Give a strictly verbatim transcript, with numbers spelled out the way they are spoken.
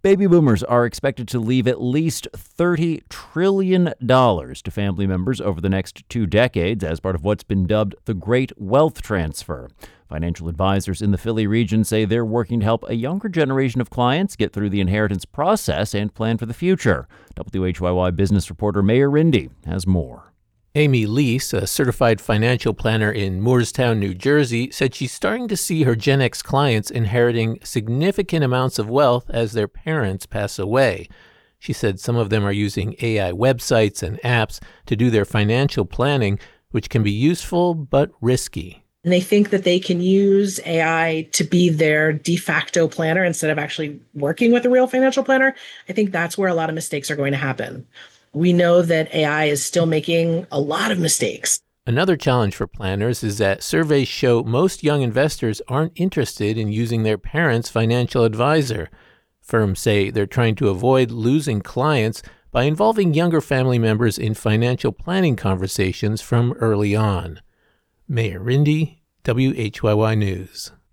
Baby boomers are expected to leave at least thirty trillion dollars to family members over the next two decades as part of what's been dubbed the Great Wealth Transfer. Financial advisors in the Philly region say they're working to help a younger generation of clients get through the inheritance process and plan for the future. W H Y Y business reporter Mayor Rindy has more. Amy Lease, a certified financial planner in Moorestown, New Jersey, said she's starting to see her Gen X clients inheriting significant amounts of wealth as their parents pass away. She said some of them are using A I websites and apps to do their financial planning, which can be useful but risky. And they think that they can use A I to be their de facto planner instead of actually working with a real financial planner. I think that's where a lot of mistakes are going to happen. We know that A I is still making a lot of mistakes. Another challenge for planners is that surveys show most young investors aren't interested in using their parents' financial advisor. Firms say they're trying to avoid losing clients by involving younger family members in financial planning conversations from early on. Mayor Rindy, W H Y Y News.